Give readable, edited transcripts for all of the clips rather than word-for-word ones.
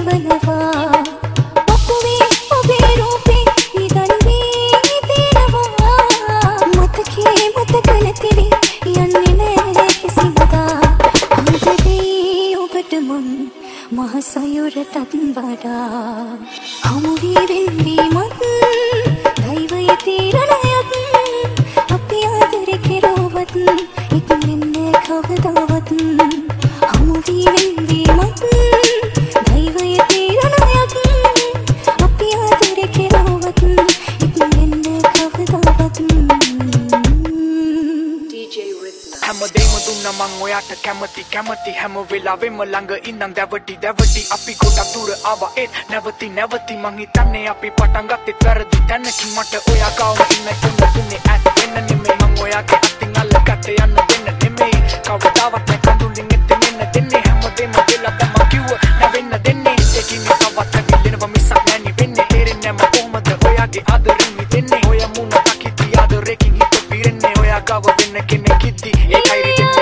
කැමති හැම වෙලාවෙම ළඟ ඉන්නම් දැවටි දැවටි අපි ගොඩක් දුර ආවා ඒත් නැවති නැවති මං හිතන්නේ අපි පටන් ගත්තේ වැරදි තැනකින් මට ඔයා ගාව ඉන්න දුන්නේ ඇත් වෙන්න නෙමෙයි මං ඔයාගේ අතින් අල්ලගත්තේ යන්න දෙන්න නෙමෙයි කවදාවත් නැ කඳුලින් එතෙන් එන්න දෙන්නේ හැමදේම වෙලා තමයි කිව්ව නැවෙන්න දෙන්නේ දෙකින් තවත් ඇවිල්ලෙනවා මිසක් නැණි වෙන්නේ තේරෙන්නේ නැම කොහමද ඔයාගේ ආදරෙන් මිදෙන්නේ ඔය මුණ දකිති ආදරෙකින් හිත පිරෙන්නේ ඔයා ගාව වෙන්න කෙනෙක් ඉද්දි ඒකයි රිදෙන්නේ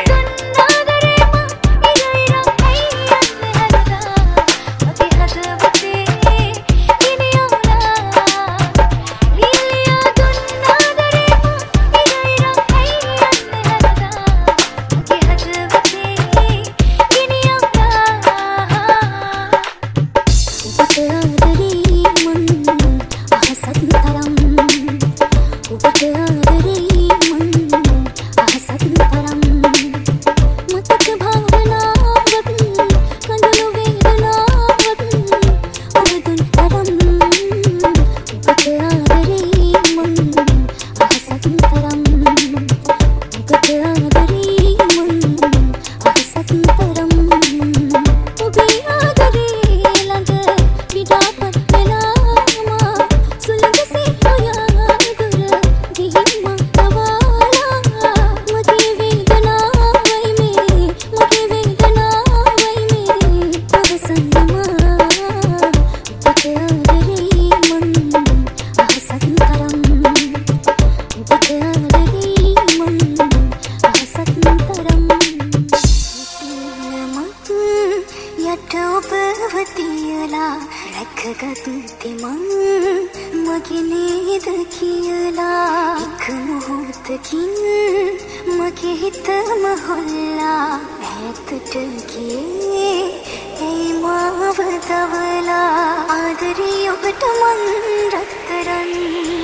ආදරේ ඔබට මන් රත්තරන්